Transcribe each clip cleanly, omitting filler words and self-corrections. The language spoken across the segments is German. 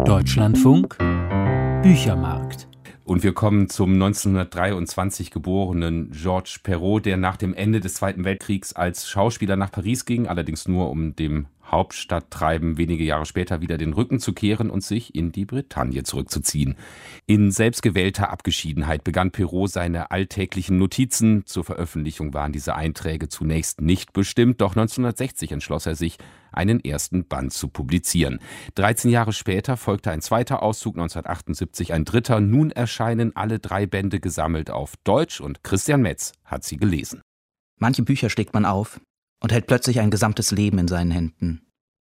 Deutschlandfunk Büchermarkt. Und wir kommen zum 1923 geborenen Georges Perrault, der nach dem Ende des Zweiten Weltkriegs als Schauspieler nach Paris ging, allerdings nur um dem Hauptstadttreiben wenige Jahre später wieder den Rücken zu kehren und sich in die Bretagne zurückzuziehen. In selbstgewählter Abgeschiedenheit begann Perrault seine alltäglichen Notizen. Zur Veröffentlichung waren diese Einträge zunächst nicht bestimmt, doch 1960 entschloss er sich, einen ersten Band zu publizieren. 13 Jahre später folgte ein zweiter Auszug, 1978 ein dritter. Nun erscheinen alle 3 Bände gesammelt auf Deutsch und Christian Metz hat sie gelesen. Manche Bücher schlägt man auf und hält plötzlich ein gesamtes Leben in seinen Händen.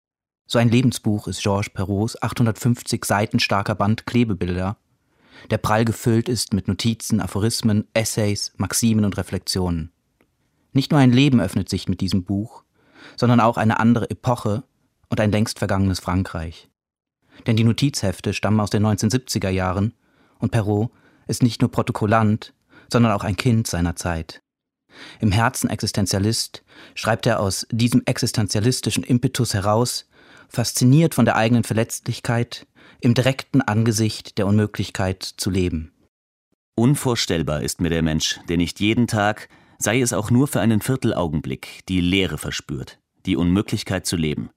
So ein Lebensbuch ist Georges Perraults 850 Seiten starker Band Klebebilder, der prall gefüllt ist mit Notizen, Aphorismen, Essays, Maximen und Reflexionen. Nicht nur ein Leben öffnet sich mit diesem Buch, sondern auch eine andere Epoche und ein längst vergangenes Frankreich. Denn die Notizhefte stammen aus den 1970er Jahren und Perrault ist nicht nur Protokollant, sondern auch ein Kind seiner Zeit. Im Herzen Existenzialist schreibt er aus diesem existenzialistischen Impetus heraus, fasziniert von der eigenen Verletzlichkeit, im direkten Angesicht der Unmöglichkeit zu leben. Unvorstellbar ist mir der Mensch, der nicht jeden Tag, sei es auch nur für einen Viertelaugenblick, die Leere verspürt, die Unmöglichkeit zu leben.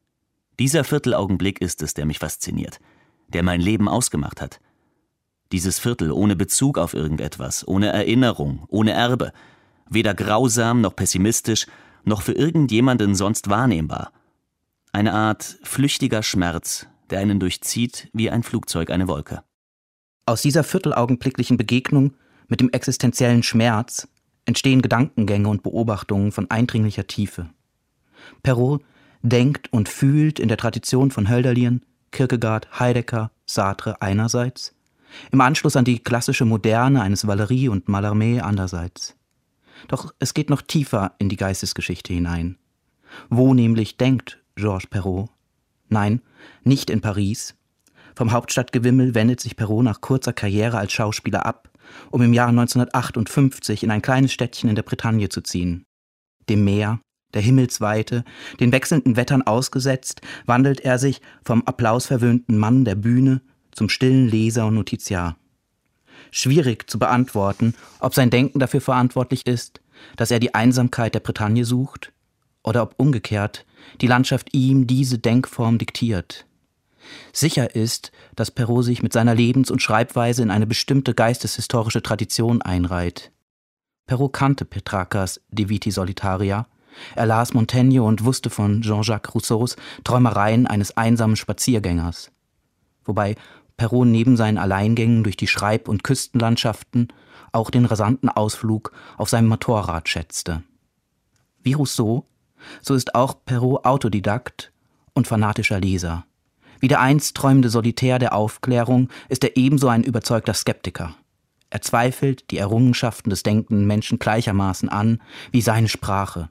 Dieser Viertelaugenblick ist es, der mich fasziniert, der mein Leben ausgemacht hat. Dieses Viertel ohne Bezug auf irgendetwas, ohne Erinnerung, ohne Erbe, weder grausam noch pessimistisch, noch für irgendjemanden sonst wahrnehmbar. Eine Art flüchtiger Schmerz, der einen durchzieht wie ein Flugzeug eine Wolke. Aus dieser viertelaugenblicklichen Begegnung mit dem existenziellen Schmerz entstehen Gedankengänge und Beobachtungen von eindringlicher Tiefe. Perrault denkt und fühlt in der Tradition von Hölderlin, Kierkegaard, Heidegger, Sartre einerseits, im Anschluss an die klassische Moderne eines Valéry und Mallarmé andererseits. Doch es geht noch tiefer in die Geistesgeschichte hinein. Wo nämlich denkt Georges Perrault? Nein, nicht in Paris. Vom Hauptstadtgewimmel wendet sich Perrault nach kurzer Karriere als Schauspieler ab, um im Jahr 1958 in ein kleines Städtchen in der Bretagne zu ziehen. Dem Meer, der Himmelsweite, den wechselnden Wettern ausgesetzt, wandelt er sich vom applausverwöhnten Mann der Bühne zum stillen Leser und Notiziar. Schwierig zu beantworten, ob sein Denken dafür verantwortlich ist, dass er die Einsamkeit der Bretagne sucht, oder ob umgekehrt die Landschaft ihm diese Denkform diktiert. Sicher ist, dass Perrault sich mit seiner Lebens- und Schreibweise in eine bestimmte geisteshistorische Tradition einreiht. Perrault kannte Petrarcas De Viti Solitaria, er las Montaigne und wusste von Jean-Jacques Rousseaus Träumereien eines einsamen Spaziergängers. Wobei Perrault neben seinen Alleingängen durch die Schreib- und Küstenlandschaften auch den rasanten Ausflug auf seinem Motorrad schätzte. Wie Rousseau, so ist auch Perrault Autodidakt und fanatischer Leser. Wie der einst träumende Solitär der Aufklärung ist er ebenso ein überzeugter Skeptiker. Er zweifelt die Errungenschaften des denkenden Menschen gleichermaßen an wie seine Sprache.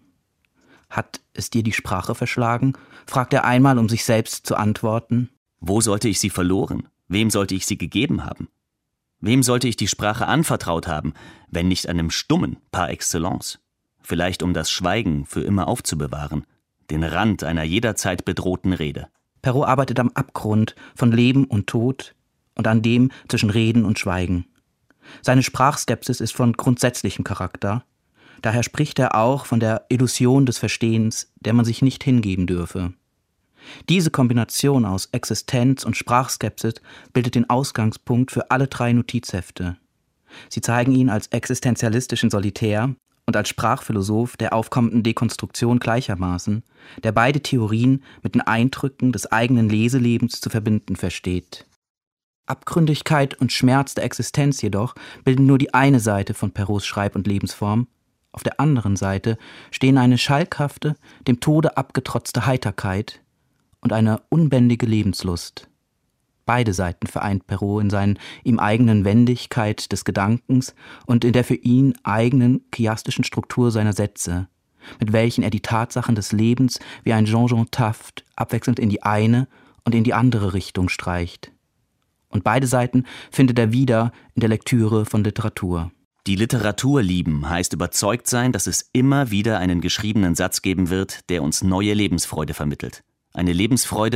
Hat es dir die Sprache verschlagen? Fragt er einmal, um sich selbst zu antworten. Wo sollte ich sie verloren? Wem sollte ich sie gegeben haben? Wem sollte ich die Sprache anvertraut haben, wenn nicht einem Stummen par excellence? Vielleicht um das Schweigen für immer aufzubewahren, den Rand einer jederzeit bedrohten Rede. Perrault arbeitet am Abgrund von Leben und Tod und an dem zwischen Reden und Schweigen. Seine Sprachskepsis ist von grundsätzlichem Charakter. Daher spricht er auch von der Illusion des Verstehens, der man sich nicht hingeben dürfe. Diese Kombination aus Existenz und Sprachskepsis bildet den Ausgangspunkt für alle 3 Notizhefte. Sie zeigen ihn als existenzialistischen Solitär und als Sprachphilosoph der aufkommenden Dekonstruktion gleichermaßen, der beide Theorien mit den Eindrücken des eigenen Leselebens zu verbinden versteht. Abgründigkeit und Schmerz der Existenz jedoch bilden nur die eine Seite von Perraults Schreib- und Lebensform. Auf der anderen Seite stehen eine schalkhafte, dem Tode abgetrotzte Heiterkeit und eine unbändige Lebenslust. Beide Seiten vereint Perrault in seinen ihm eigenen Wendigkeit des Gedankens und in der für ihn eigenen chiastischen Struktur seiner Sätze, mit welchen er die Tatsachen des Lebens wie ein Jean-Jean Taft abwechselnd in die eine und in die andere Richtung streicht. Und beide Seiten findet er wieder in der Lektüre von Literatur. Die Literatur lieben heißt überzeugt sein, dass es immer wieder einen geschriebenen Satz geben wird, der uns neue Lebensfreude vermittelt. Eine Lebensfreude,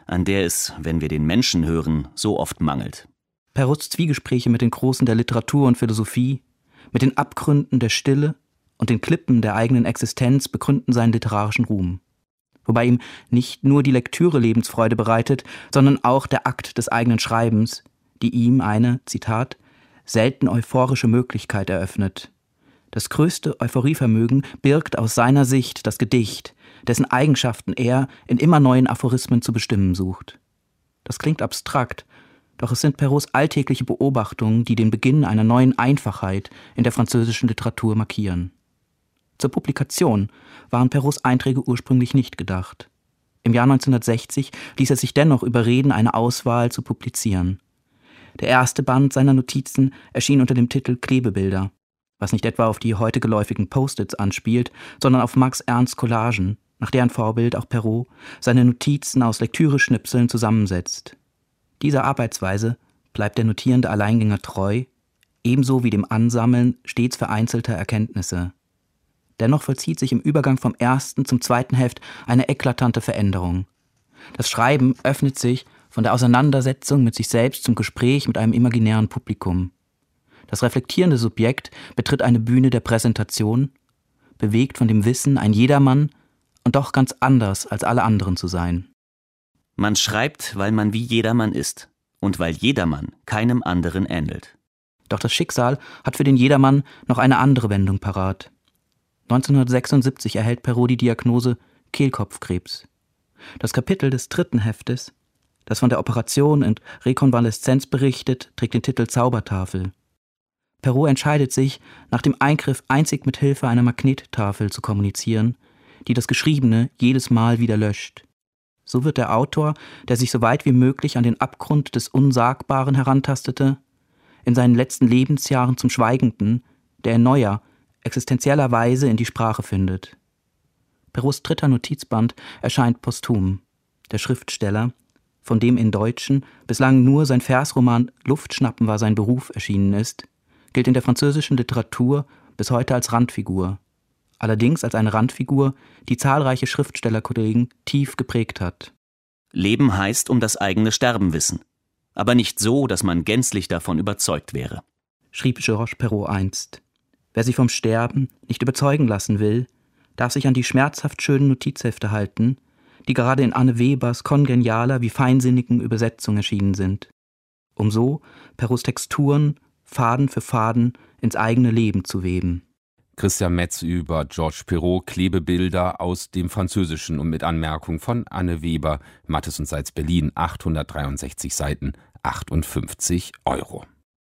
an der es, wenn wir den Menschen hören, so oft mangelt. Perraults Zwiegespräche mit den Großen der Literatur und Philosophie, mit den Abgründen der Stille und den Klippen der eigenen Existenz begründen seinen literarischen Ruhm. Wobei ihm nicht nur die Lektüre Lebensfreude bereitet, sondern auch der Akt des eigenen Schreibens, die ihm eine, Zitat, selten euphorische Möglichkeit eröffnet. Das größte Euphorievermögen birgt aus seiner Sicht das Gedicht, dessen Eigenschaften er in immer neuen Aphorismen zu bestimmen sucht. Das klingt abstrakt, doch es sind Perraults alltägliche Beobachtungen, die den Beginn einer neuen Einfachheit in der französischen Literatur markieren. Zur Publikation waren Perraults Einträge ursprünglich nicht gedacht. Im Jahr 1960 ließ er sich dennoch überreden, eine Auswahl zu publizieren. Der erste Band seiner Notizen erschien unter dem Titel Klebebilder, was nicht etwa auf die heute geläufigen Post-its anspielt, sondern auf Max Ernsts Collagen, nach deren Vorbild auch Perrault seine Notizen aus Lektüre-Schnipseln zusammensetzt. Dieser Arbeitsweise bleibt der notierende Alleingänger treu, ebenso wie dem Ansammeln stets vereinzelter Erkenntnisse. Dennoch vollzieht sich im Übergang vom ersten zum zweiten Heft eine eklatante Veränderung. Das Schreiben öffnet sich von der Auseinandersetzung mit sich selbst zum Gespräch mit einem imaginären Publikum. Das reflektierende Subjekt betritt eine Bühne der Präsentation, bewegt von dem Wissen, ein Jedermann und doch ganz anders als alle anderen zu sein. Man schreibt, weil man wie jedermann ist und weil jedermann keinem anderen ähnelt. Doch das Schicksal hat für den Jedermann noch eine andere Wendung parat. 1976 erhält Perrault die Diagnose Kehlkopfkrebs. Das Kapitel des dritten Heftes, das von der Operation und Rekonvaleszenz berichtet, trägt den Titel Zaubertafel. Perrault entscheidet sich, nach dem Eingriff einzig mit Hilfe einer Magnettafel zu kommunizieren, die das Geschriebene jedes Mal wieder löscht. So wird der Autor, der sich so weit wie möglich an den Abgrund des Unsagbaren herantastete, in seinen letzten Lebensjahren zum Schweigenden, der in neuer, existenzieller Weise in die Sprache findet. Perraults dritter Notizband erscheint posthum. Der Schriftsteller, von dem in Deutschen bislang nur sein Versroman Luftschnappen war sein Beruf erschienen ist, gilt in der französischen Literatur bis heute als Randfigur. Allerdings als eine Randfigur, die zahlreiche Schriftstellerkollegen tief geprägt hat. Leben heißt um das eigene Sterben wissen, aber nicht so, dass man gänzlich davon überzeugt wäre, schrieb Georges Perrault einst. Wer sich vom Sterben nicht überzeugen lassen will, darf sich an die schmerzhaft schönen Notizhefte halten, die gerade in Anne Webers kongenialer wie feinsinnigen Übersetzung erschienen sind, um so Perraults Texturen Faden für Faden ins eigene Leben zu weben. Christian Metz über Georges Perrault, Klebebilder aus dem Französischen und mit Anmerkung von Anne Weber, Mattes und Seitz Berlin, 863 Seiten, 58 €.